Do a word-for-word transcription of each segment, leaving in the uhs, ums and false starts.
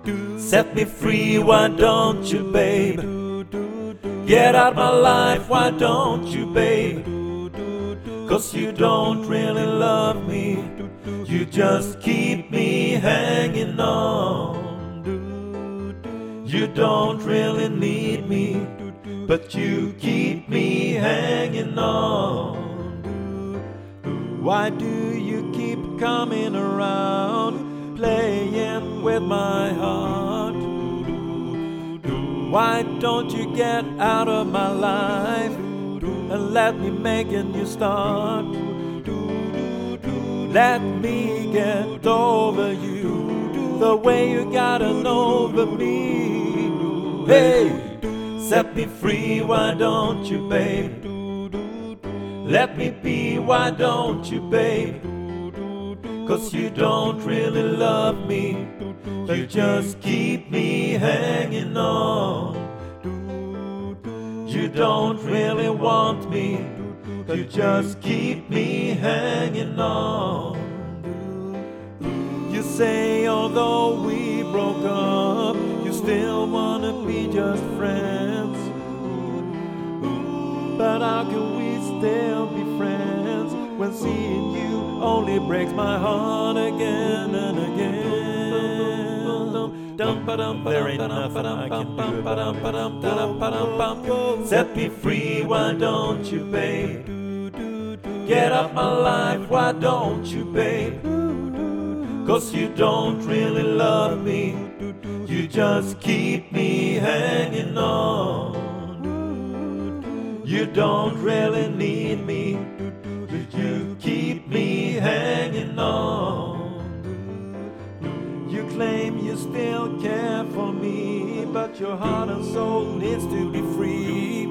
Set me free, why don't you, babe? Get out my life, why don't you, babe? Cause you don't really love me, you just keep me hanging on. You don't really need me, but you keep me hanging on. Why do you keep coming around, playing with my heart? Why don't you get out of my life and let me make a new start? Let me get over you the way you gotten over me. Hey, set me free, why don't you, babe? Let me be, why don't you, babe? Cause you don't really love me, you just keep me hanging on. You don't really want me, you just keep me hanging on. You say although we broke up, you still wanna be just friends. But how can we still be friends when seeing you only breaks my heart again and again? There ain't nothing I can do about it. Set me free, why don't you, babe? Get off my life, why don't you, babe? Cause you don't really love me, you just keep me hanging on. You don't really need me, but you keep me hanging on. You claim you still care for me, but your heart and soul needs to be free.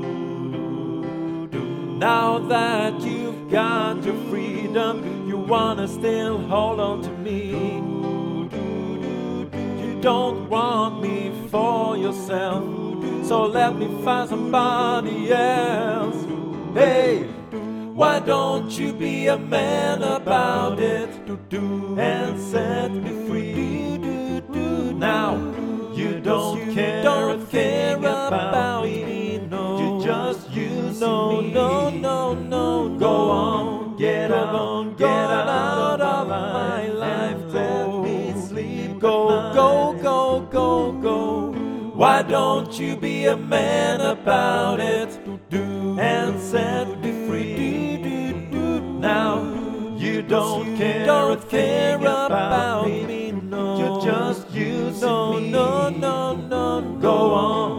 Now that you've got your freedom, you wanna still hold on to me. You don't want me for yourself, so let me find somebody else. Hey, why don't you be a man about it and set me free? Now you don't care, don't care about me. No, you just use no, me. No, no, no, no. Go on, get go out, on, get out, out of my life. Let me sleep. Go, go, go, go, go. Why don't you be a man about it and set me free? Now you don't care, don't care about me. No, you're just using me. No, no, no, no. Go on.